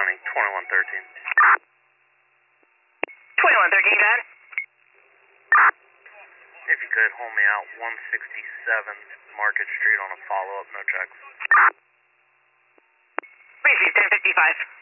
County, 2113. 2113, go ahead. If you could, hold me out 167 Market Street on a follow-up, no checks. Received, 1055.